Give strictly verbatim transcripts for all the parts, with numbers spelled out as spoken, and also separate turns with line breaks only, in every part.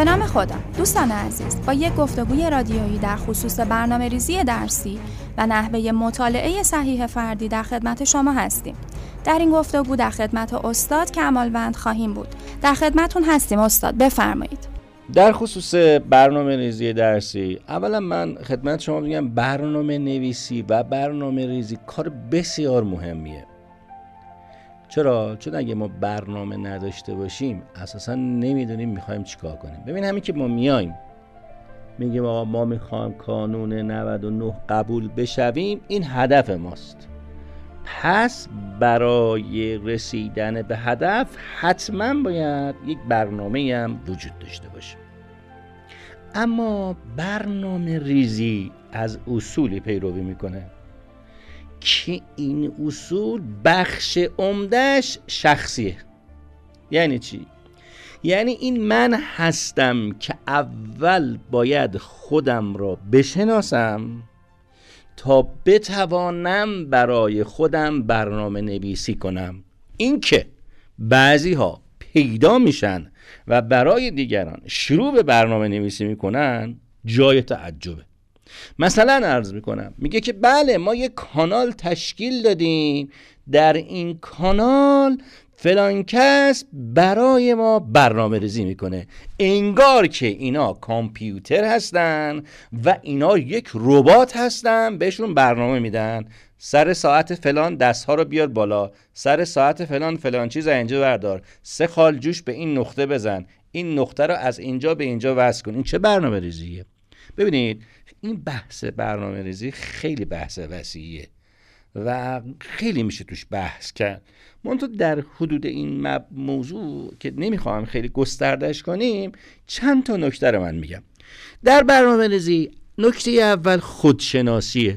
به نام خدا. دوستان عزیز، با یک گفتگوی رادیویی در خصوص برنامه‌ریزی درسی و نحوه مطالعه صحیح فردی در خدمت شما هستیم. در این گفتگو در خدمت استاد کمالوند خواهیم بود. در خدمتون هستیم استاد، بفرمایید.
در خصوص برنامه‌ریزی درسی، اولا من خدمت شما میگم برنامه نویسی و برنامه ریزی کار بسیار مهمیه. چرا؟ چون اگه ما برنامه نداشته باشیم اساسا نمیدونیم میخوایم چیکار کنیم. ببین همین که ما میایم میگیم آقا ما میخوایم کانون نود و نه قبول بشویم، این هدف ماست. پس برای رسیدن به هدف حتما باید یک برنامه هم وجود داشته باشه. اما برنامه ریزی از اصولی پیروی میکنه که این اصول بخش عمده‌اش شخصیه. یعنی چی؟ یعنی این من هستم که اول باید خودم را بشناسم تا بتوانم برای خودم برنامه نویسی کنم. این که بعضی ها پیدا میشن و برای دیگران شروع به برنامه نویسی میکنن جای تعجبه. مثلا عرض میکنم، میگه که بله ما یک کانال تشکیل دادیم، در این کانال فلان کس برای ما برنامه ریزی میکنه، انگار که اینا کامپیوتر هستن و اینا یک ربات هستن، بهشون برنامه میدن سر ساعت فلان دستها رو بیار بالا، سر ساعت فلان فلان چیز اینجا بردار، سه خال جوش به این نقطه بزن، این نقطه رو از اینجا به اینجا وصل کن. این چه برنامه ریزیه؟ ببینید این بحث برنامه ریزی خیلی بحث وسیعیه و خیلی میشه توش بحث کرد. منتها در حدود این موضوع که نمیخوام خیلی گستردش کنیم چند تا نکته رو من میگم. در برنامه ریزی نکته اول خودشناسیه.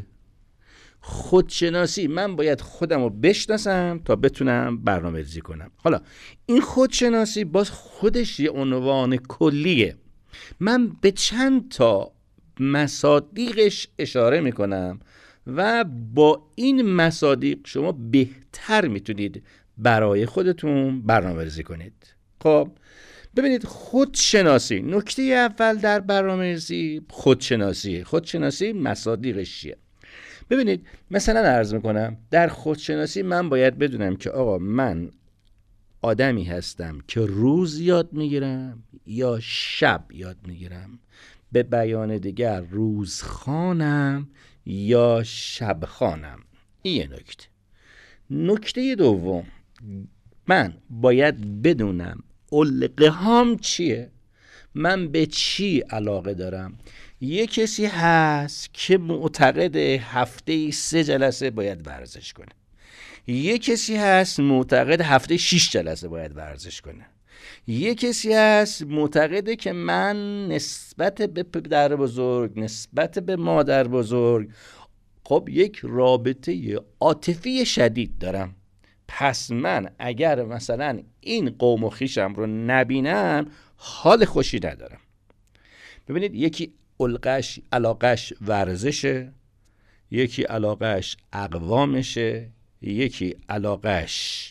خودشناسی، من باید خودم رو بشناسم تا بتونم برنامه ریزی کنم. حالا این خودشناسی باز خودش یه عنوان کلیه. من به چند تا مصادیقش اشاره میکنم و با این مصادیق شما بهتر میتونید برای خودتون برنامه ریزی کنید. خب ببینید خودشناسی، نکته اول در برنامه ریزی خودشناسی. خودشناسی مصادیقش چیه؟ ببینید مثلا عرض میکنم در خودشناسی من باید بدونم که آقا من آدمی هستم که روز یاد میگیرم یا شب یاد میگیرم. به بیان دیگر روزخوانم یا شبخوانم. این یه نکته. نکته دوم، من باید بدونم علقه هام چیه، من به چی علاقه دارم. یه کسی هست که معتقد هفته سه جلسه باید ورزش کنه، یه کسی هست معتقد هفته شش جلسه باید ورزش کنه، یه کسی هست معتقده که من نسبت به پدر بزرگ، نسبت به مادر بزرگ خب یک رابطه عاطفی شدید دارم. پس من اگر مثلا این قوم و خویشم رو نبینم حال خوشی ندارم. ببینید یکی علقش علاقش ورزشه، یکی علاقش اقوامشه، یکی علاقش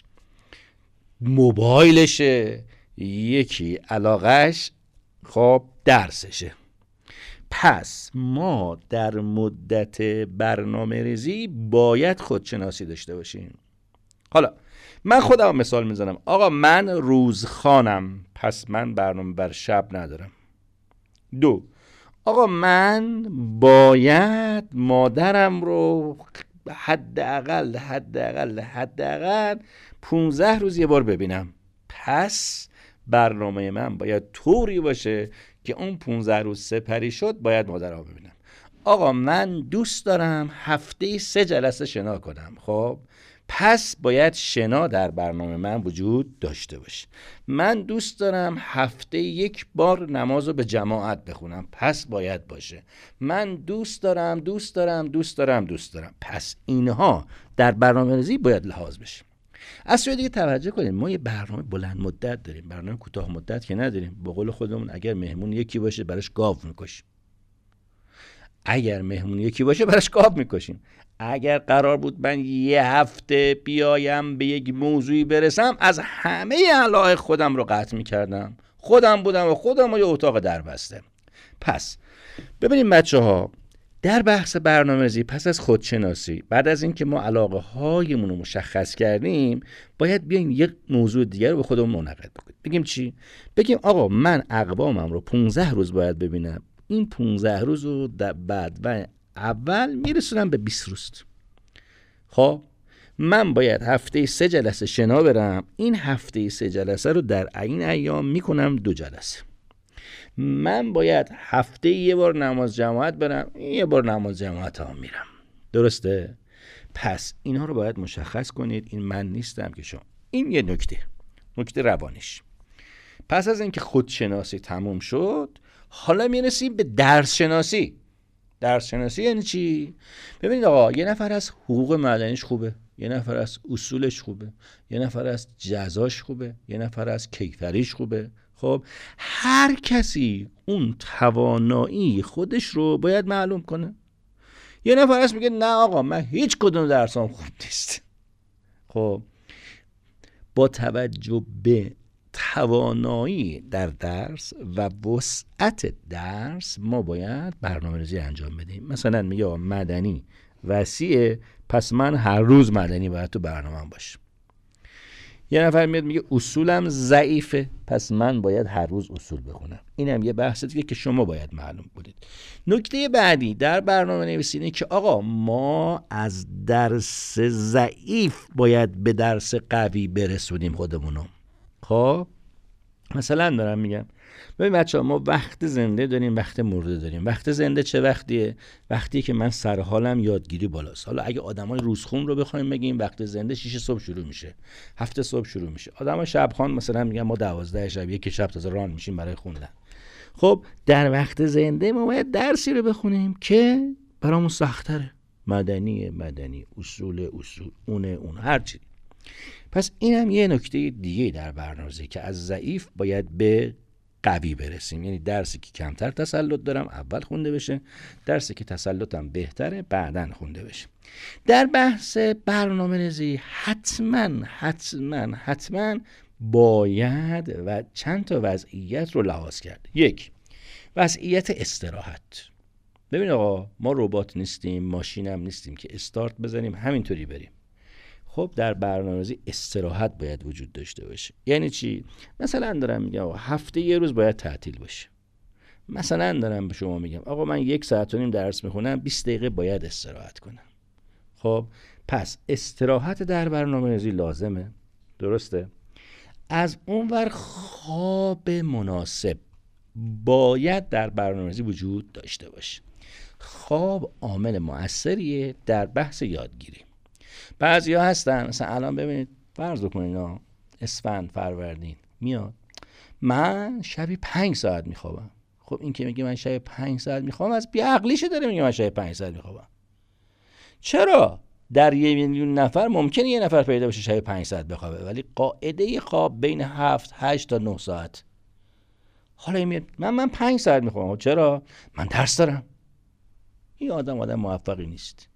موبایلشه، یکی علاقش خب درسشه. پس ما در مدت برنامه ریزی باید خودشناسی داشته باشیم. حالا من خودم مثال میزنم، آقا من روزخوانم پس من برنامه بر شب ندارم. دو، آقا من باید مادرم رو حداقل حداقل حداقل پونزده روز یه بار ببینم، پس برنامه من باید طوری باشه که اون پونزده روز سپری شد باید مادرم رو ببینم. آقا من دوست دارم هفته سه جلسه شنا کنم، خب پس باید شنا در برنامه من وجود داشته باشه. من دوست دارم هفته یک بار نماز رو به جماعت بخونم، پس باید باشه. من دوست دارم دوست دارم دوست دارم دوست دارم پس اینها در برنامه ریزی باید لحاظ بشه. از سوی دیگه توجه کنید، ما یه برنامه بلند مدت داریم، برنامه کوتاه مدت که نداریم. به قول خودمون اگر مهمون یکی باشه براش گاو میکشیم، اگر مهمون یکی باشه براش گاو میکشیم. اگر قرار بود من یه هفته بیایم به یک موضوعی برسم، از همه علایق خودم رو قطع میکردم. خودم بودم و خودم و یه اتاق در بسته. پس ببینیم بچه ها، در بحث برنامه‌ریزی پس از خودشناسی، بعد از اینکه ما علاقه هایمون رو مشخص کردیم، باید بیایم یک موضوع دیگر رو به خودمون منعقد بکنیم. بگیم چی؟ بگیم آقا من اقوامم رو پانزده روز باید ببینم، این پانزده روز رو بعد و اول میرسونم به بیست روز. خب من باید هفته سه جلسه شنا برم، این هفته سه جلسه رو در این ایام میکنم دو جلسه. من باید هفته یه بار نماز جماعت برم، یه بار نماز جماعت ها میرم. درسته؟ پس اینا رو باید مشخص کنید. این من نیستم که شما. این یه نکته نکته روانیش. پس از اینکه خودشناسی تموم شد، حالا میرسیم به درس شناسی. درس شناسی یعنی چی؟ ببینید آقا، یه نفر از حقوق مدنیش خوبه، یه نفر از اصولش خوبه، یه نفر از جزاش خوبه، یه نفر از کیفریش خوبه. خب هر کسی اون توانایی خودش رو باید معلوم کنه. یه نفر هست میگه نه آقا من هیچ کدوم درسام خوب نیست. خب با توجه به توانایی در درس و وسعت درس ما باید برنامه‌ریزی انجام بدیم. مثلا میگه مدنی وسیعه، پس من هر روز مدنی باید تو برنامه‌ام باشه. یه نفر میاد میگه اصولم ضعیفه، پس من باید هر روز اصول بخونم. اینم یه بحث دیگه که شما باید معلوم کنید. نکته بعدی در برنامه نویسی اینه که آقا ما از درس ضعیف باید به درس قوی برسونیم خودمونو. خب مثلا دارم میگم ببین بچه ها، ما وقت زنده داریم، وقت مرده داریم. وقت زنده چه وقتیه؟ وقتی که من سر حالم یادگیری بالاست. حالا اگه آدمای روزخون رو بخوایم بگیم، وقت زنده شیش صبح شروع میشه، هفت صبح شروع میشه. آدمای شبخوان مثلا میگن ما دوازده شب یک شب تازه ران میشیم برای خوندن. خب در وقت زنده ما باید درسی رو بخونیم که برامون سخت‌تره. مدنی مدنی، اصول اصول، اونه اون، هر چی. پس اینم یه نکته دیگه در برنامه‌ریزی که از ضعیف باید به قوی برسیم. یعنی درسی که کمتر تسلط دارم اول خونده بشه، درسی که تسلطم بهتره بعدن خونده بشه. در بحث برنامه‌ریزی حتما حتما حتما باید و چند تا وضعیت رو لحاظ کرد. یک، وضعیت استراحت. ببین آقا، ما ربات نیستیم، ماشینم نیستیم که استارت بزنیم همینطوری بریم. خب در برنامه‌ریزی استراحت باید وجود داشته باشه. یعنی چی؟ مثلا دارم میگم آقا هفته یه روز باید تعطیل باشه. مثلا دارم به شما میگم آقا من یک ساعت و نیم درس میخونم، بیست دقیقه باید استراحت کنم. خب پس استراحت در برنامه‌ریزی لازمه. درسته؟ از اونور خواب مناسب باید در برنامه‌ریزی وجود داشته باشه. خواب عامل مؤثریه در بحث یادگیری. بعضیا هستن مثلا الان ببینید فرض کنید ها، اسفند فروردین میاد، من شبی پنج ساعت میخوابم. خب این که میگه من شبی پنج ساعت میخوابم از بیعقلیشه داره میگه من شبی پنج ساعت میخوابم. چرا؟ در یه میلیون نفر ممکنه یه نفر پیدا بشه شبی پنج ساعت بخوابه، ولی قاعده خواب بین هفت هشت تا نه ساعت. حالا این میاد من من پنج ساعت میخوابم. چرا؟ من درس دارم. این آدم آدم موفقی نیست.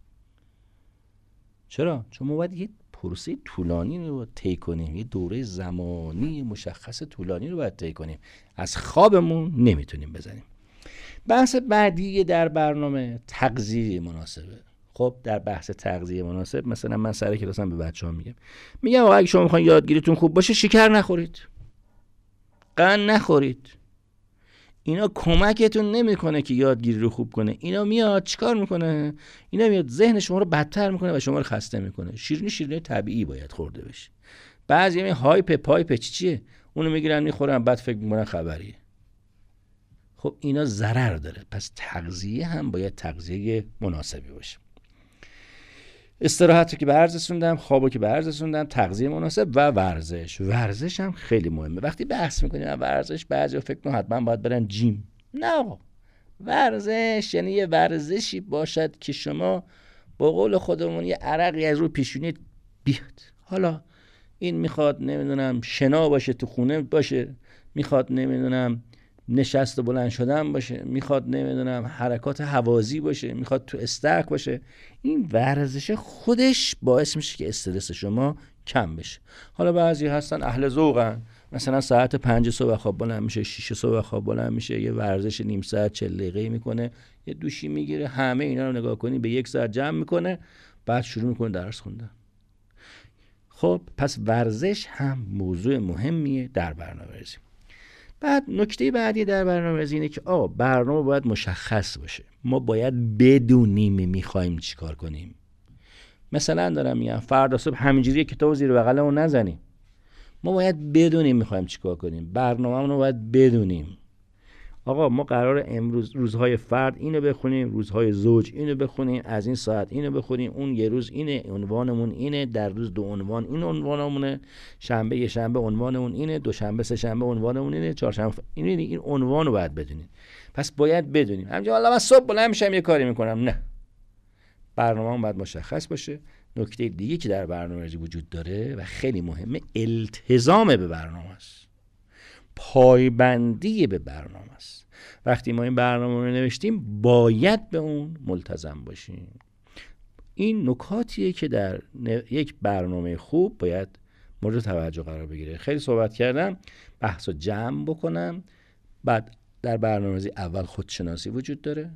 چرا؟ چون ما باید یه پروسه طولانی رو طی کنیم، یه دوره زمانی مشخص طولانی رو باید طی کنیم. از خوابمون نمیتونیم بزنیم. بحث بعدی در برنامه تغذیه مناسبه. خب در بحث تغذیه مناسب مثلا من سر کلاسم به بچه‌ها میگم میگم آقا اگه شما میخواین یادگیریتون خوب باشه شکر نخورید، قند نخورید. اینا کمکتون نمیکنه که یادگیری رو خوب کنه. اینا میاد چیکار میکنه؟ اینا میاد ذهن شما رو بدتر میکنه و شما رو خسته میکنه. شیرینی شیرینی طبیعی باید خورده بشه. بعضی می هایپ پایپ چی چیه؟ اونو میگیرن میخورن بعد فکر میکنن خبریه. خب اینا ضرر داره. پس تغذیه هم باید تغذیه مناسبی باشه. استراحتی که به عرض رسوندم، خوابو که به عرض رسوندم، تغذیه مناسب و ورزش. ورزش هم خیلی مهمه. وقتی بحث میکنیم ورزش، بعضیا فکر کنن حتما باید برن جیم. نه آقا، ورزش یعنی یه ورزشی باشد که شما با قول خودمون یه عرقی از رو پیشونیت بیاد. حالا این میخواد نمیدونم شنا باشه، تو خونه باشه، میخواد نمیدونم نشست و بلند شدن باشه، میخواد نمیدونم حرکات هوازی باشه، میخواد تو استرک باشه. این ورزش خودش باعث میشه که استرس شما کم بشه. حالا بعضی هستن اهل ذوقن، مثلا ساعت پنج صبح خواب بلند میشه، شش صبح خواب بلند میشه، یه ورزش نیم ساعت چهل دقیقه‌ای میکنه، یه دوشی میگیره، همه اینا رو نگاه کنی به یک ساعت جمع میکنه، بعد شروع میکنه درس خوندن. خب پس ورزش هم موضوع مهمیه در برنامه‌ریزی. بعد نکته بعدی در برنامه‌ریزی اینه که آقا برنامه باید مشخص باشه. ما باید بدونیم میخوایم چیکار کنیم. مثلا دارم میگم فردا صبح همینجوری کتابو زیر بغلمون نزنیم. ما باید بدونیم میخوایم چیکار کنیم. برنامه‌مون رو باید بدونیم. آقا ما قراره امروز روزهای فرد اینو بخونیم، روزهای زوج اینو بخونیم، از این ساعت اینو بخونیم، اون یه روز اینه، عنوانمون اینه، در روز دو عنوان این عنوانمونه، شنبه یه شنبه عنوانمون اینه، دوشنبه سه شنبه عنوانمون اینه، چهارشنبه این این عنوانو باید بدونیم. پس باید بدونیم. همینجوری والا من صبح بلند میشم یه کاری میکنم، نه. برنامه‌مون باید مشخص باشه. نکته دیگه که در برنامه‌ریزی وجود داره و خیلی مهمه، التزام به برنامه است. پایبندی به برنامه است. وقتی ما این برنامه رو نوشتیم باید به اون ملتزم باشیم. این نکاتیه که در یک برنامه خوب باید مورد توجه قرار بگیره. خیلی صحبت کردم، بحث رو جمع بکنم. بعد در برنامه‌ریزی اول خودشناسی وجود داره،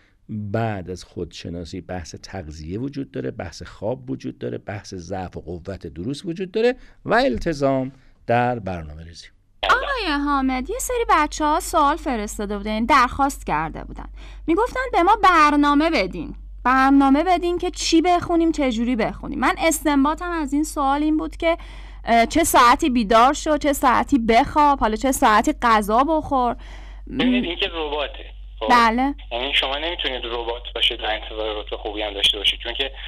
بعد از خودشناسی بحث تغذیه وجود داره، بحث خواب وجود داره، بحث ضعف و قوت دروس وجود داره و التزام در برنامه‌ریزی.
آقای حامد، یه سری بچه ها سوال فرستاده بودن، درخواست کرده بودن، میگفتن به ما برنامه بدین برنامه بدین که چی بخونیم، چه جوری بخونیم. من استنباطم از این سوال این بود که چه ساعتی بیدار شو، چه ساعتی بخواب، حالا چه ساعتی غذا بخور.
ببینید این که رباته.
بله.
یعنی شما نمیتونید ربات باشید و انتظار رتبه خوبی هم داشته باشید، چون که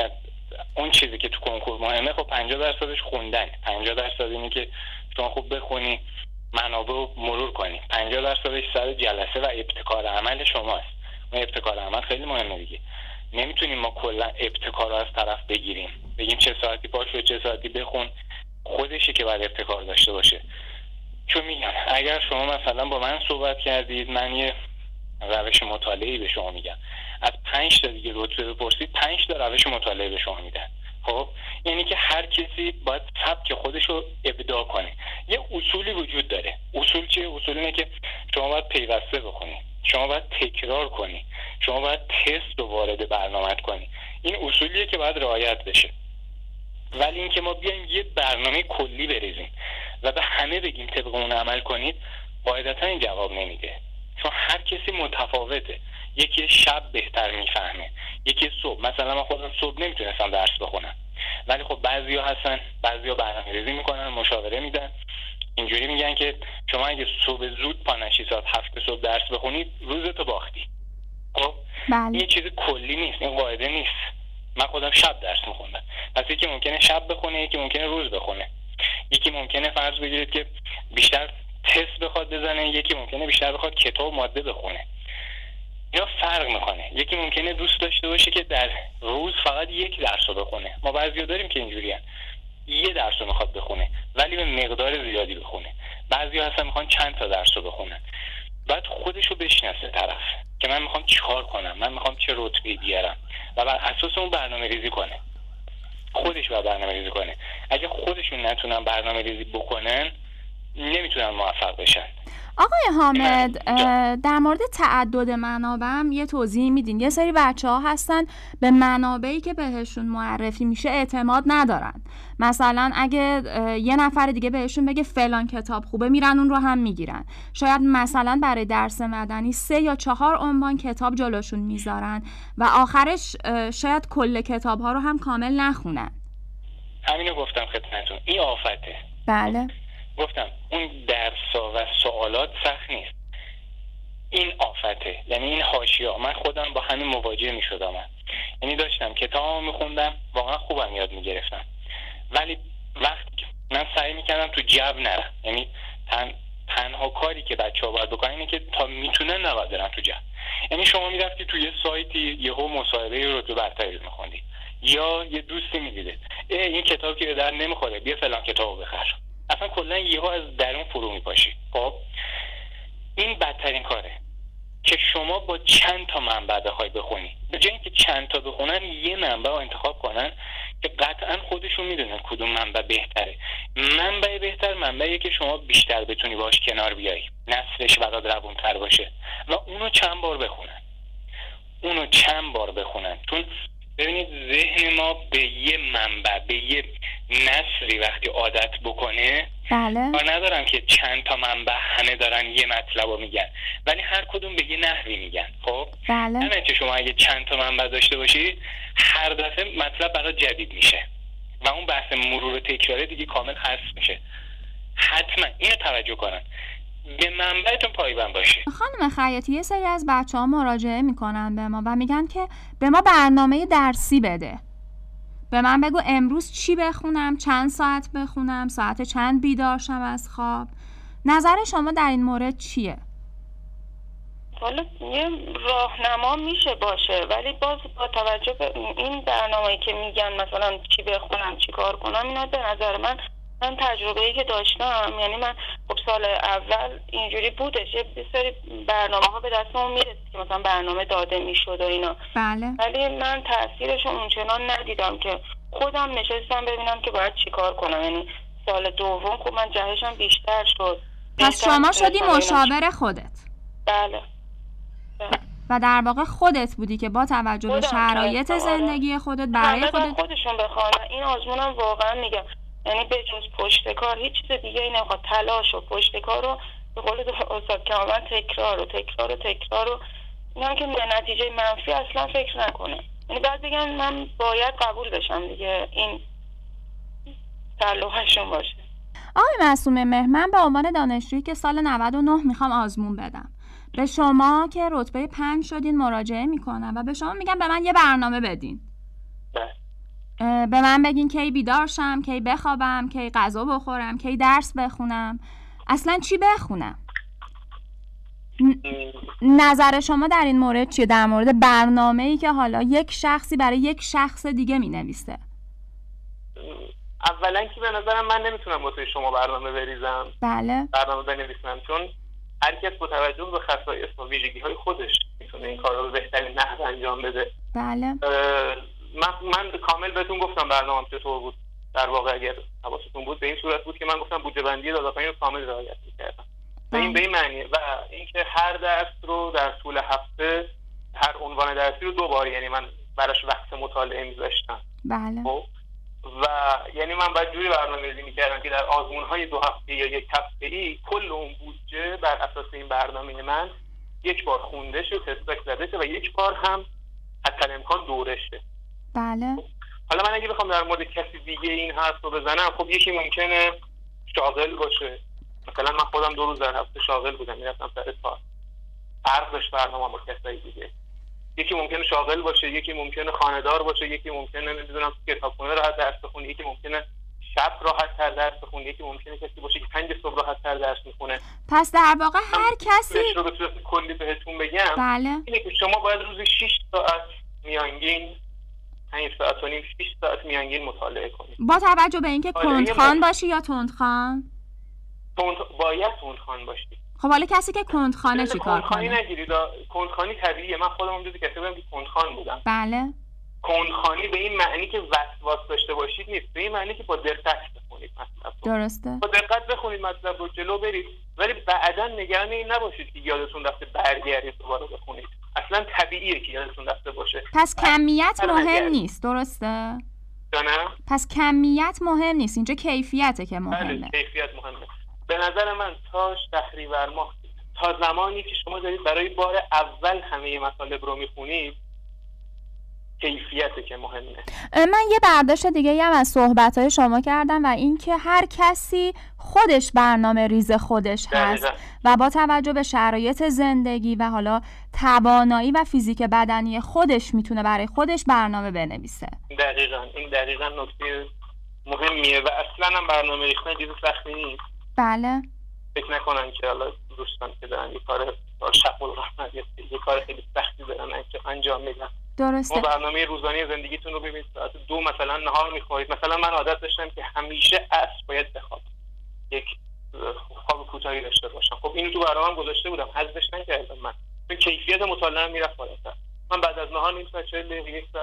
اون چیزی که تو کنکور مهمه خب پنجاه درصدش خوندن، پنجاه درصد اینه که شما خوب بخونی، منابع رو مرور کنی، پنجاه درصدش سر جلسه و ابتکار عمل شماست. اون ابتکار عمل خیلی مهمه دیگه. نمیتونیم ما کلا ابتکار رو از طرف بگیریم، بگیم چه ساعتی پاشو چه ساعتی بخون، خودشه که باید ابتکار داشته باشه. چون میگم اگر شما مثلا با من صحبت کردید، من یه روش مطالعه‌ای به شما میگم، از پنج تا دیگه رتبه بپرسید، پنج تا روش مطالعه به شما میدن. خب یعنی که هر کسی باید سبک خودش رو ابداع کنه. یه اصولی وجود داره. اصول چیه؟ اصول اینه که شما باید پیوسته بخونی، شما باید تکرار کنی، شما باید تست رو وارد برنامه‌ات کنی. این اصولیه که باید رعایت بشه. ولی اینکه ما بیایم یه برنامه کلی بریزیم و به همه بگیم طبق اون عمل کنید، قاعدتا این جواب نمیده. چون هر کسی متفاوته. یکی شب بهتر میفهمه، یکی صبح. مثلا من خودم صبح نمیتونستم درس بخونم، ولی خب بعضیا هستن، بعضیا برنامه‌ریزی میکنن، مشاوره میدن، اینجوری میگن که شما اگه صبح زود پا نشی ساعت هفت صبح درس بخونید، روزتو باختی. خب این چیز کلی نیست، این قاعده نیست. من خودم شب درس میخوندم. پس یکی ممکنه شب بخونه، یکی ممکنه روز بخونه، یکی ممکنه فرض بگیرید که بیشتر تست بخواد بزنه، یکی ممکنه بیشتر بخواد کتاب ماده بخونه. اینا فرق میکنه. یکی ممکنه دوست داشته باشه که در روز فقط یک درس رو بخونه. ما بعضیا داریم که اینجوریه، یه درس رو میخواد بخونه ولی به مقدار زیادی بخونه. بعضیا هستن میخوان چند تا درس رو بخونن. بعد خودش رو بشناسه طرف که من میخوام چیکار کنم، من میخوام چه رتبه‌ای بیارم و بر اساس اون برنامه‌ریزی کنه. خودش باید برنامه‌ریزی کنه. اگه خودشون نتونن برنامه‌ریزی بکنن، نمیتونن موفق بشن.
آقای حامد، در مورد تعدد منابع هم یه توضیح میدین؟ یه سری بچه ها هستن به منابعی که بهشون معرفی میشه اعتماد ندارن. مثلا اگه یه نفر دیگه بهشون بگه فلان کتاب خوبه، میرن اون رو هم میگیرن. شاید مثلا برای درس مدنی سه یا چهار عنوان کتاب جلوشون میذارن و آخرش شاید کل کتاب ها رو هم کامل نخونن.
همینو گفتم خدمتتون، این آفته.
بله
گفتم اون درس‌ها و سوالات سخت نیست، این آفته. یعنی این حاشیه‌ها، من خودم با همین مواجه می‌شدم. یعنی داشتم کتابو می‌خوندم، واقعا خوبم یاد می‌گرفتم، ولی وقتی من سعی می‌کردم تو جو نرم. یعنی تن تنها کاری که بچه‌ها باید بکنن اینه که تا میتونن نباید برن تو جو. یعنی شما می‌رفتی تو یه سایتی یهو مصاحبه رتبه برتری رو می‌خوندی، یا یه دوستی می‌دیده این کتاب که به در نمی‌خوره، بیا فلان کتابو بخر. اصلا کلا یهو از درون فرو میپاشی. خب این بدترین کاره که شما با چند تا منبع بخوای بخونی. به جای اینکه چند تا بخونن، یه منبع رو انتخاب کنن که قطعا خودشون میدونن کدوم منبع بهتره. منبع بهتر منبعیه که شما بیشتر بتونی باش کنار بیایی، نسلش برات روونتر باشه و اونو چند بار بخونن اونو چند بار بخونن چون ببینید ذهن ما به یه منبع، به یه نثری وقتی عادت بکنه،
بله
کار ندارم که چند تا منبع همه دارن یه مطلب رو میگن، ولی هر کدوم به یه نحوی میگن. خب
بله
همین که شما اگه چند تا منبع داشته باشید هر دفعه مطلب برای جدید میشه و اون بحث مرور تکراره دیگه کامل حذف میشه. حتما اینو توجه کنن، به منبعتون پایبند باشید.
خانم خیاطی، یه سری از بچه ها مراجعه میکنن به ما و میگن که به ما برنامه درسی بده، به من بگو امروز چی بخونم، چند ساعت بخونم، ساعت چند بیدار شم از خواب. نظر شما در این مورد چیه؟
حالا یه راهنما میشه باشه، ولی باز با توجه به این برنامه‌ای که میگن مثلا چی بخونم چی کار کنم، اینا به نظر من من تجربه‌ای که داشتم، یعنی من خب سال اول اینجوری بودش، یه سری برنامه‌ها به دستمون میرسید که مثلا برنامه داده میشد و اینا،
بله
ولی من تاثیرش اونچنان ندیدم که خودم نشستم ببینم که باید چی کار کنم. یعنی سال دوم خب من جهشم بیشتر شد.
پس شما شدی مشاور خودت؟
بله.
و در واقع خودت بودی که با توجه به شرایط زندگی خودت برای خودت
خودشون بخوان. این آزمونم واقعا میگم، یعنی به جز پشت کار هیچ چیز دیگه ای نمیخواد. تلاش و پشت کار رو به قول استاد کامل تکرار و تکرار و تکرار و اینا که به نتیجه منفی اصلا فکر نکنه. یعنی بعد بگم من باید قبول بشم دیگه، این تعلقشون باشه.
آقای معصومه مهر، من به عنوان دانشجویی که سال نود و نه میخوام آزمون بدم، به شما که رتبه پنج شدین مراجعه میکنم و به شما میگم به من یه برنامه بدین.
بله.
به من بگین کی بیدار شم، کی بخوابم، کی غذا بخورم، کی درس بخونم، اصلا چی بخونم. نظر شما در این مورد چیه، در مورد برنامه‌ای که حالا یک شخصی برای یک شخص دیگه مینویسه؟
اولا که به نظرم من نمیتونم واسه شما برنامه بریزم،
بله
برنامه بنویسم، چون هر کس با توجه به خصایص و ویژگی‌های خودش میتونه این کارا رو به بهترین نحو انجام بده.
بله.
من من کامل بهتون گفتم برنامه‌ام چطور بود. در واقع اگر حواستون بود به این صورت بود که من گفتم بودجه بندی داده‌پایین رو کامل رعایت می‌کردم. و این به این معنی و اینکه هر درس رو در طول هفته هر عنوان درسی رو دو بار، یعنی من براش وقت مطالعه می‌ذاشتم.
بله.
خب و یعنی من باید جوری برنامه‌ریزی می‌کردم که در آزمون‌های دو هفته یا یک هفته‌ای کل اون بودجه بر اساس این برنامه من یک بار خونده شه، تستک زده شه و یک بار هم حتی امکان دوره شه.
بله.
حالا من اگه بخوام در مورد کسی دیگه این حرف رو بزنم، خب یکی ممکنه شاغل باشه. مثلا من خودم دو روز در هفته شاغل بودم، میرفتم سر کار. فرق داشت برنامه با کسای دیگه. یکی ممکنه شاغل باشه، یکی ممکنه خانه‌دار باشه، یکی ممکنه نمیدونم کتابخونه راحت درس بخونه، یکی ممکنه شب راحت تر درس بخونه، یکی ممکنه کسی باشه که پنج صبح راحت تر درس میخونه.
پس در واقع هر کسی
رو به صورت کلی بهتون بگم،
بله.
اینه که شما باید روزی شش ساعت میانگین، پنج ساعت و نیم شش ساعت میانگین مطالعه کنید.
با توجه به اینکه کندخوان باشی یا تندخوان؟
تند باید تندخوان باشی.
خب حالا کسی که کندخانه چیکار کنه؟
کندخانی نگیرید. کندخانی طبیعیه. من خودم اون روزی کسی بودم که کندخوان بودم.
بله.
کندخانی به این معنی که وسواس داشته باشید نیست، به این معنی که با دقت بخونید مطلب رو.
درسته.
با دقت بخونید مطلب رو، جلو برید، ولی بعداً نگران این نباشید که یادتون رفته برگردید دوباره بخونید. اصلا طبیعیه که یادتون رفته باشه.
پس کمیت مهم نیست، درسته؟
نه؟
پس کمیت مهم نیست، اینجا کیفیته که مهمه.
بله، کیفیت مهمه. به نظر من تا شهریور ماه، تا زمانی که شما دارید برای بار اول همه مطالب رو میخونید، کیفیته که مهمه.
من یه برداشت دیگه هم از صحبت‌های شما کردم و این که هر کسی خودش برنامه ریز خودش هست دقیقا. و با توجه به شرایط زندگی و حالا توانایی و فیزیک بدنی خودش میتونه برای خودش برنامه بنویسه.
دقیقاً این دقیقاً نکته مهمیه و اصلاً هم برنامه ریختن چیز سختی نیست.
بله.
فکر نکنن که حالا دوستان که دارن یه کار شق الرحمت یه کار خیلی سختی دارن انجام میدن.
درسته.
ما برنامه روزانه زندگیتون رو ببینید، ساعت دو مثلا نهار میخورید. مثلا من عادت داشتم که همیشه عصر باید بخوابم، یک خواب کوتاهی داشته باشم. خب اینو تو برنامه‌ام گذاشته بودم، حذفش نکردم. من به کیفیت مطالعه میرفت بالاتر. من بعد از نهار نیم ساعت چهل دقیقه یک ساعت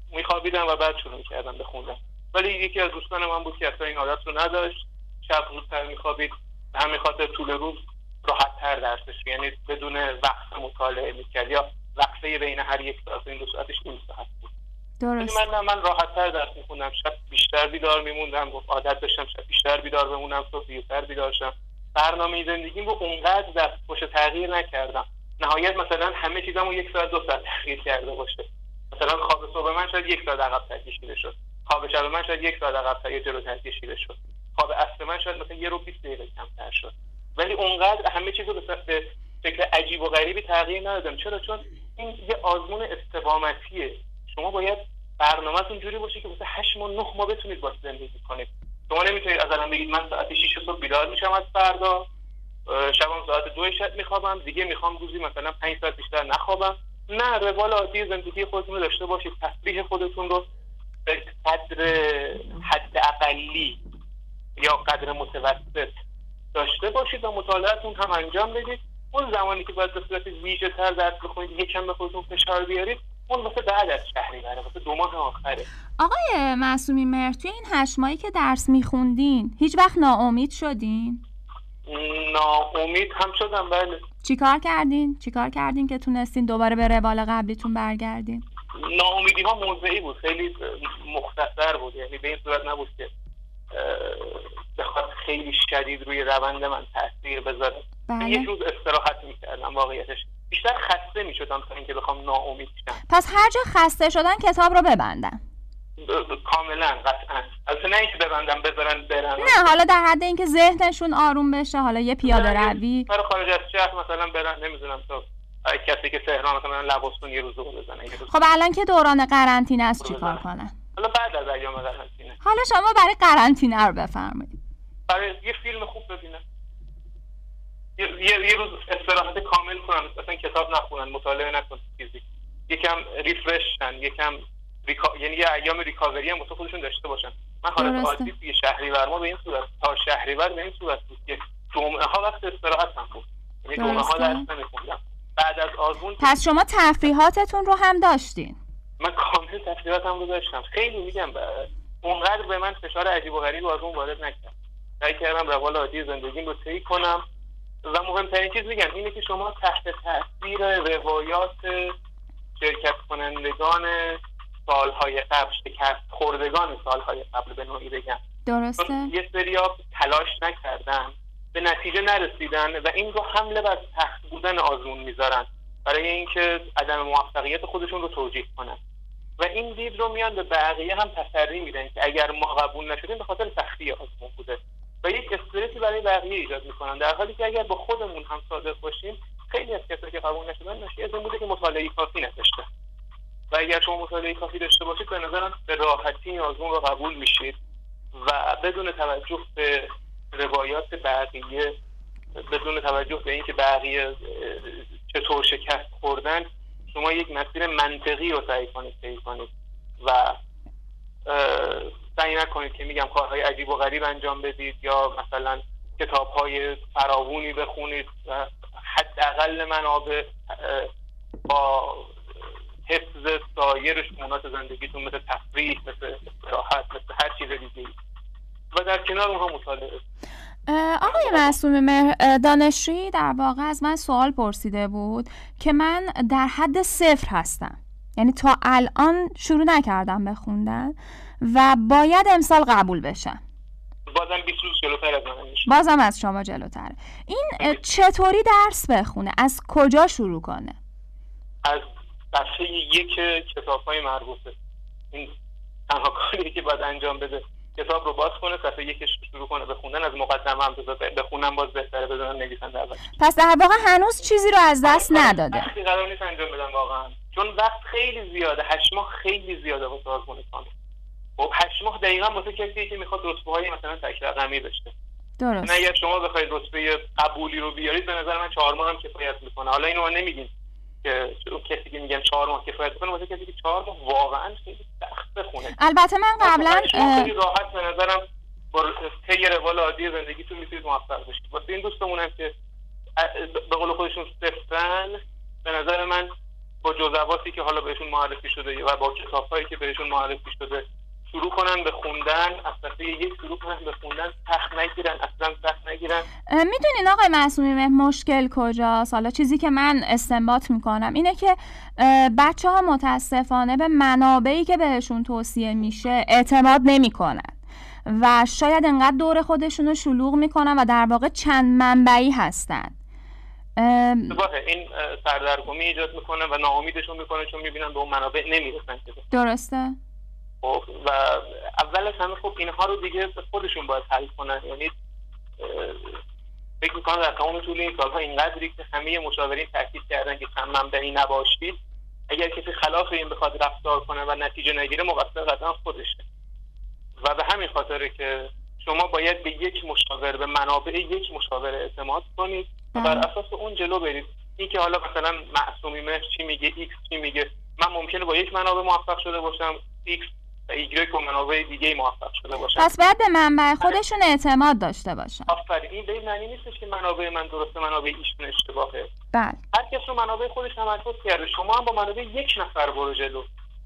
میخوابیدم و بعد شروع میکردم بخوندم. ولی یکی از دوستان من بود که اصلا این عادت رو نداشت، شب زودتر میخوابید، به همین خاطر طول روز راحت تر درسش، یعنی بدون وقت مطالعه میکرد یا وقفه بین هر یک ساعت این دو ساعتش نیم ساعت بود.
درست.
من من راحت تر درس میخوندم، شب بیشتر بیدار میموندم، عادت داشتم شب بیشتر بیدار بمونم، صبح دیرتر بیدار شم. برنامه زندگیم رو اونقدر دستخوش تغییر نکردم نهایت مثلا همه چیزمو یک ساعت دو ساعت تغییر کرده باشه. مثلا خواب صبح من شاید یک ساعت عقب‌تر کشیده شد، خواب شب من شاید یک ساعت عقب‌تر یا جلوتر کشیده شد، خواب عصر من شاید مثلا یه رو بیست دقیقه کمتر شد. ولی اونقدر همه چیزو به شکل عجیب و غریبی تغییر ندادم. چرا؟ چون این یه آزمون استقامتیه. شما باید برنامه‌تون جوری باشه که مثلا هشت ماه نه ماه بتونید باهاش زندگی کنید. شما نمیتونید از الان بگید من ساعت شش صبح بیدار میشم، از فردا شبم ساعت دو شب میخوابم، دیگه میخوام روزی مثلا پنج ساعت بیشتر نخوابم. نه، روال عادی زندگی خودتون رو داشته باشید، تفریح خودتون رو به قدر حد اقلی یا قدر متوسط داشته باشید و مطالعه‌تون هم انجام بدید. اون زمانی که باید به صورت ویژه‌تر درس بخونید، یکم به خودتون فشار بیارید، اون واسه بعد از شهریور، واسه دو ماه آخره.
آقای معصومی مهر، توی این هشت ماهی که درس میخوندین هیچ وقت ناامید شدین؟
ناامید هم شدم، بله.
چیکار کردین؟ چیکار کردین که تونستین دوباره به روال قبلیتون برگردین؟
ناامیدی ها موضعی بود، خیلی مختصر بود، یعنی به این صورت نبود که بخواد خیلی شدید روی روند من تاثیر بذاره.
بله.
یک روز استراحت میکردم، واقعیتش بیشتر خسته میشدم تا اینکه بخوام ناامید شم.
پس هر جا خسته شدن کتاب رو ببندن.
کاملا، قطعا. البته نه اینکه ببندم بذارن برن،
نه، حالا در حد اینکه ذهنشون آروم بشه، حالا یه پیاده روی
برای خارج از شهر مثلا برن، نمیدونم تو کسی که تهران مثلا لباسون یه روزو بزنه.
خب الان که دوران قرنطینه است چیکار کنن؟
حالا بعد از ایام قرنطینه.
حالا شما برای قرنطینه رو بفرمایید.
برای یه فیلم خوب ببینن، یه یه, یه روز استراحت کامل کنن، مثلا کتاب نخونن، مطالعه نکنن، چیزی یکم ریفرش شن، یکم ریکا... یعنی یه ایام ریکاوری هم واسه خودشون داشته باشن. من حالت عادی توی شهریور ما به این صورت تا شهریور به این صورت بود که جمعه ها وقت استراحت هم بود، یعنی جمعه ها درس نمی‌خوندم. بعد از آزمون
پس شما تفریحاتتون رو هم داشتین؟
من کامل تفریحاتم رو داشتم. خیلی میگم اونقدر به من فشار عجیب و غریب آزمون وارد نکرد. سعی کردم روال عادی زندگیم رو طی کنم و مهمترین چیز میگم اینه که شما تحت تاثیر روایات شرکت کنندگان سالهای قبل، شکست خوردگان سالهای قبل به نوعی بگم،
درسته؟
یه سریا تلاش نکردن، به نتیجه نرسیدن و این رو حمله بر سخت بودن آزمون میذارن برای اینکه عدم موفقیت خودشون رو توجیه کنن و این دید رو میان به بقیه هم تسری میدن که اگر ما قبول نشدیم به خاطر سختی آزمون بوده و یک استرسی برای بقیه ایجاد میکنن، در حالی که اگر با خودمون هم صادق باشیم خیلی از کسایی که قبول نشدن ناشی از این بوده که مطالعه کافی نداشته و اگر شما مطالعه کافی داشته باشید به نظرم به راحتی این آزمون رو قبول میشید و بدون توجه به روایات بقیه، بدون توجه به اینکه بقیه چطور شکست خوردن، شما یک مسیر منطقی رو سعی کنید طی کنید و سعی نکنید که میگم کارهای عجیب و غریب انجام بدید یا مثلا کتاب‌های فراوانی بخونید و حداقل منابع با حفظ سایر شمونات زندگیتون مثل تفریح، مثل راحت، مثل هر چیز دیگه و در کنار اونها مطالعه.
آقای معصومی مهر، دانشجویی در واقع از من سوال پرسیده بود که من در حد صفر هستم، یعنی تا الان شروع نکردم بخوندن و باید امسال قبول بشم.
بازم بیست روز جلوتر از من میشه.
بازم از شما جلوتره. این چطوری درس بخونه؟ از کجا شروع کنه؟
از صفحه یک کتاب‌های مربوطه. این تنها کاری که باید انجام بده کتاب رو باز کنه، صفحه یکش شروع کنه بخوندن، از مقدمه هم بخونم باز بهتره بدونم نویسنده اول.
پس در واقع هنوز چیزی رو از دست نداده.
وقتی قرار نیست انجام بدم واقعا، چون وقت خیلی زیاده، هشت ماه خیلی زیاده واسه آزمون کامل. خب هشت ماه دقیقاً واسه کسی که میخواد رتبه‌های مثلا تک رقمی بشه.
درست.
نه اگر شما بخواید رتبه قبولی رو بیارید به نظر من چهار ماه هم کفایت میکنه. حالا اینو نمیگیم که کسی که میگن چهار ماه کفایت میکنه، واسه کسی که چهار ماه واقعا خیلی سخت بخونه.
البته من قبلا
خیلی راحت به نظرم با طی روال عادی زندگیتون میتونید موفق بشید. واسه این دوستمون هم که به قول خودشون صفرن، به نظر من با جزواتی که حالا بهشون معرفی شده و با کتاب‌هایی که بهشون معرفی شده شروع کنن به خوندن، از صفحه یک شروع کنن به خوندن، سخت نگیرن، اصلا سخت نگیرن.
میدونین آقای معصومی مشکل کجاست؟ حالا چیزی که من استنباط میکنم اینه که بچه ها متاسفانه به منابعی که بهشون توصیه میشه اعتماد نمیکنن و شاید انقدر دور خودشون رو شلوغ میکنن و در واقع چند منبعی هستن.
واقعا این سردرگمی ایجاد میکنه و ناامیدشون میکنه چون میبینن به اون منابع نمیرسن.
درسته.
و اول از همه خب اینها رو دیگه خودشون باید حل کنن. یعنی فکر میکنم در تمام طول این سالها اینقدری که همه مشاورین تاکید کردن که چند منبعی نباشید، اگر کسی خلاف این بخواد رفتار کنه و نتیجه نگیره مقصر قطعا خودشه. و به همین خاطره که شما باید به یک مشاور، به منابع یک مشاور اعتماد کنید و بر اساس اون جلو برید. این که حالا مثلا معصومی مهر چی میگه، ایکس چی میگه، من ممکنه با یک منابع موفق شده باشم، ایکس و ایگرگ با منابع دیگه موفق شده باشم.
پس باید به منبع خودشون اعتماد داشته باشن.
آفرین. این به این معنی نیستش که منابع من درسته، منابع ایشون اشتباهه.
بله.
هر کس رو منابع خودش تمرکز کرده. شما هم با منابع یک نفر برو جلو.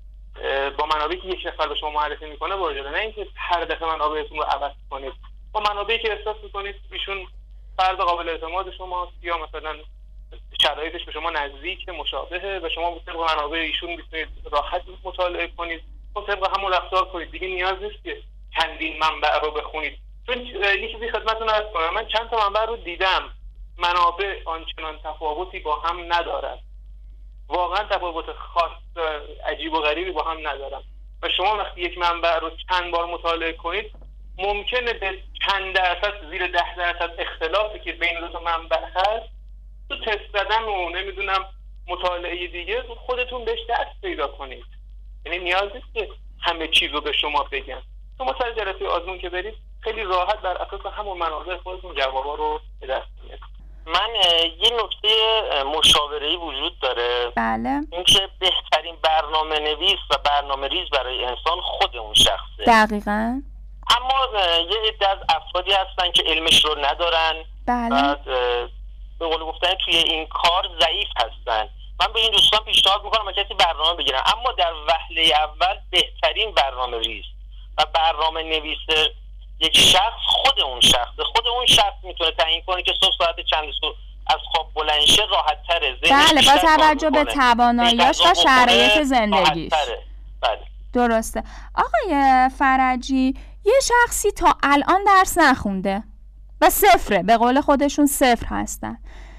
با منابعی که یک نفر به شما معرفی میکنه برو جلو، نه اینکه هر دفعه منابعتون رو عوض کنید. با منابعی که احساس میکنید ایشون فرد قابل اعتماد شماست یا مثلا شرایطش به شما نزدیک مشابهه و شما طبق منابع ایشون میتونید راحت مطالعه کنید و طبق همون رفتار کنید. دیگه نیاز نیست که چندین منبع رو بخونید. چون یه چیزی خدمتتون عرض کنم، من چند تا منبع رو دیدم منابع آنچنان تفاوتی با هم ندارن. واقعا تفاوت خاص عجیب و غریبی با هم ندارن و شما وقتی یک منبع رو چند بار مطالعه کنید ممکنه به چند درصد، زیر ده درصد اختلافی که بین دو تا منبع هست تو تست زدن و نمیدونم مطالعه دیگه خودتون بهش دست پیدا کنید. یعنی نیاز نیست که همه چیز رو به شما بگن. شما سر جلسه آزمون که برید خیلی راحت بر اساس همون منابع خودتون جوابا رو به دست میارید.
من یه نکته مشاوره‌ای وجود داره.
بله.
اینکه بهترین برنامه نویس و برنامه ریز برای انسان خود اون شخصه.
دقیقاً.
اما یه عده از افرادی هستن که علمش رو ندارن.
بله.
بعد به قول گفتن توی این کار ضعیف هستن. من به این دوستان پیشنهاد میکنم و کسی برنامه بگیرن، اما در وهله اول بهترین برنامه ریز و برنامه نویس یک شخص خود اون شخص خود اون شخص میتونه تعیین کنه که صبح ساعت چند صبح از خواب بلند شه راحت تره.
بله، با توجه به توانایی‌اش و شرایط زندگیش.
بله.
درسته. آقای فرجی، یه شخصی تا الان درس نخونده و صفره، به قول خودشون صفر هستن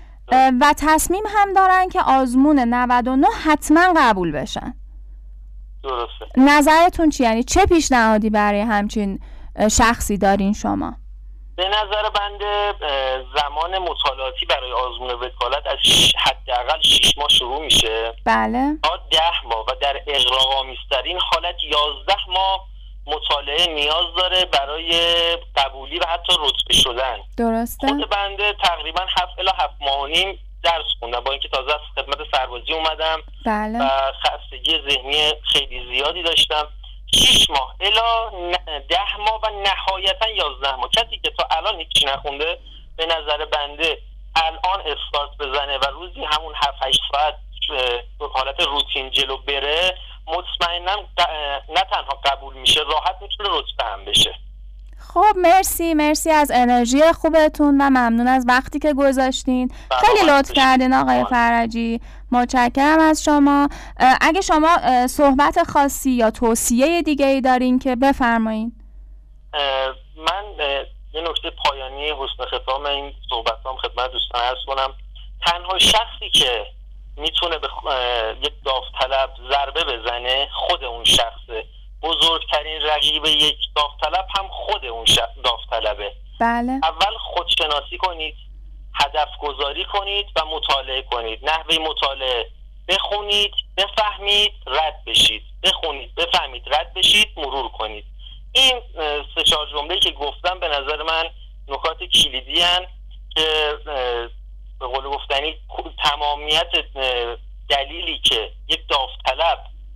و تصمیم هم دارن که آزمون نود و نه حتما قبول بشن.
درسته.
نظرتون چی؟ یعنی چه پیشنهادی برای همچین شخصی دارین شما؟
به نظر بنده زمان مطالعاتی برای آزمون وکالت از حداقل شش ماه شروع میشه.
بله.
تا ده ماه و در اغراق‌آمیزترین حالت یازده ماه مطالعه نیاز داره برای قبولی و حتی رتبه شدن.
درسته.
خود بنده تقریبا هفت الی هفت ماه و نیم درس خوندم، با اینکه تازه از خدمت سربازی اومدم.
بله.
و خستگی ذهنی خیلی زیادی داشتم. شش ماه الا ده ماه و نهایتا یازده ماه. کسی که تا الان هیچی نخونده به نظر بنده الان استارت بزنه و روزی همون هفت هشت ساعت حالت روتین جلو بره، مطمئنم نه تنها قبول میشه، راحت میتونه رتبه هم بشه.
خب مرسی مرسی از انرژی خوبتون و ممنون از وقتی که گذاشتین. خیلی لطف کردین آقای فرجی، متشکرم از شما. اگه شما صحبت خاصی یا توصیه دیگه ای دارین که بفرمایین.
من یه نکته پایانی حسن ختام این صحبتام خدمت دوستان عرض کنم. تنها شخصی که میتونه به یک داوطلب ضربه بزنه خود اون شخصه. بزرگترین رقیب یک داوطلب هم خود اون داوطلبه.
بله.
اول خودشناسی کنید، هدف گذاری کنید و مطالعه کنید. نحوه مطالعه بخونید، بفهمید، رد بشید. بخونید، بفهمید، رد بشید، مرور کنید. این سه چهار جمله‌ای که گفتم به نظر من نکات کلیدی هستند که به قول گفتنی تمامیت دلیلی که یک داوطلب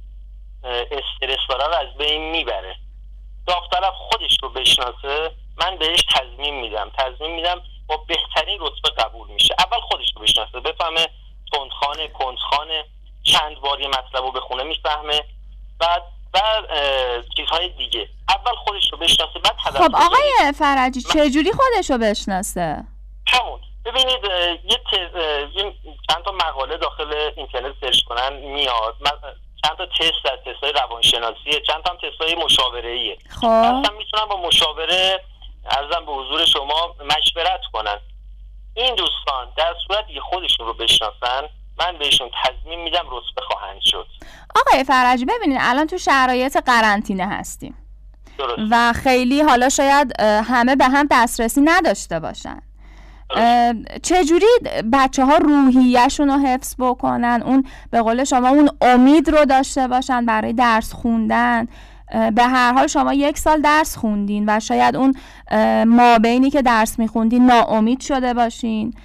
استرس داره رو از بین میبره. داوطلب خودش رو بشناسه، من بهش تضمین میدم تضمین میدم با بهترین رتبه قبول میشه. اول خودش رو بشناسه، بفهمه تندخانه کندخانه چند بار یه مطلب رو بخونه میفهمه. بعد بعد چیزهای دیگه اول خودش رو بشناسه بعد هدف.
خب آقای فرجی چجوری خودش رو بشناسه؟
همون ببینید یه چند تا مقاله داخل اینترنت سرچ کنن میاد، چند تا تست از تست‌های روانشناسیه، چند تا هم تست‌های مشاوره‌ایه.
خب
اصلا میتونن با مشاوره عرضم به حضور شما مشورت کنن. این دوستان در صورتی که خودشون رو بشناسن من بهشون تضمین میدم رتبه خواهند شد.
آقای فرجی ببینید الان تو شرایط قرنطینه هستیم.
درست.
و خیلی حالا شاید همه به هم دسترسی نداشته باشن. چجوری بچه ها روحیه‌شون رو حفظ بکنن، اون به قول شما اون امید رو داشته باشن برای درس خوندن؟ به هر حال شما یک سال درس خوندین و شاید اون مابینی که درس میخوندین ناامید شده باشین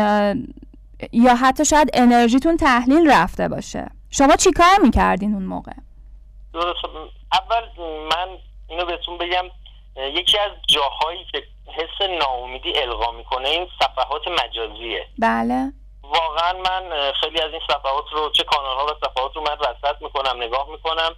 یا حتی شاید انرژیتون تحلیل رفته باشه. شما چی کار میکردین اون موقع؟
درست. اول من اینو بهتون بگم یکی از جاهایی که حس ناامیدی القا میکنه این صفحات مجازیه.
بله.
واقعا من خیلی از این صفحات رو چه کانال ها و صفحات رو من رصد میکنم نگاه میکنم،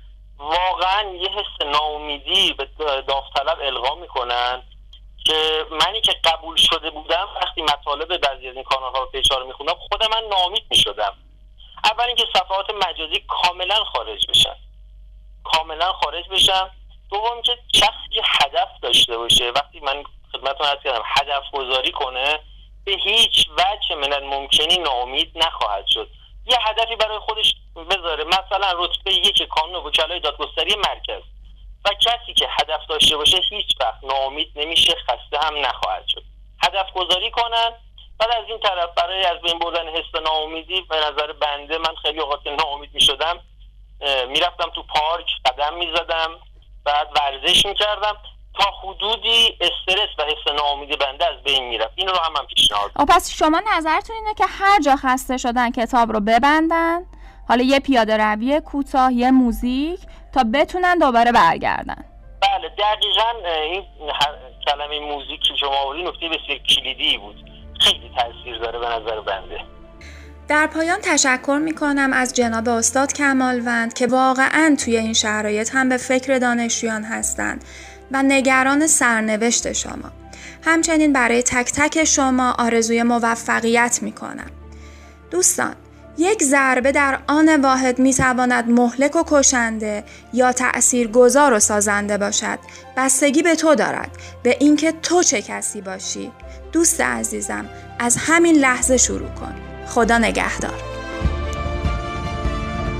واقعا یه حس ناامیدی به داوطلب القا میکنن که منی که قبول شده بودم وقتی مطالب بعضی از این کانال ها رو پیچار میخوندم خودم من ناامید میشدم. اول اینکه صفحات مجازی کاملا خارج بشن کاملا خارج بشن دوم که شخصی که هدف داشته باشه، وقتی من خدمتتون عرض کردم هدف گذاری کنه به هیچ وجه من الممکنی ناامید نخواهد شد. یه هدفی برای خودش بذاره، مثلا رتبه یک کانون وکلای دادگستری مرکز، و کسی که هدف داشته باشه هیچ وقت ناامید نمیشه، خسته هم نخواهد شد. هدف گذاری کنن. بعد از این طرف برای از بین بردن حس ناامیدی به نظر بنده من خیلی اوقات ناامید میشدم میرفتم تو پارک قدم میزدم، بعد ورزش میکردم تا حدودی استرس و حس ناامیدی بنده از بین میرفت. این رو هم من پیشنهاد میدم.
پس شما نظرتون اینه که هر جا خسته شدن کتاب رو ببندن، حالا یه پیاده روی کوتاه، یه موزیک، تا بتونن دوباره برگردن.
بله دقیقاً این کلمه موزیک که شما آوردین نکته بسیار کلیدی بود، خیلی تاثیر داره به نظر بنده.
در پایان تشکر میکنم از جناب استاد کمالوند که واقعاً توی این شرایط هم به فکر دانشجویان هستند و نگران سرنوشت شما. همچنین برای تک تک شما آرزوی موفقیت میکنم. دوستان، یک ضربه در آن واحد میتواند مهلک و کشنده یا تأثیرگذار و سازنده باشد. بستگی به تو دارد، به اینکه تو چه کسی باشی. دوست عزیزم، از همین لحظه شروع کن. خدا نگهدار.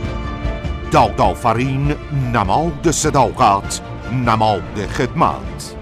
دادآفرین، نماد صداقت، نماد خدمت.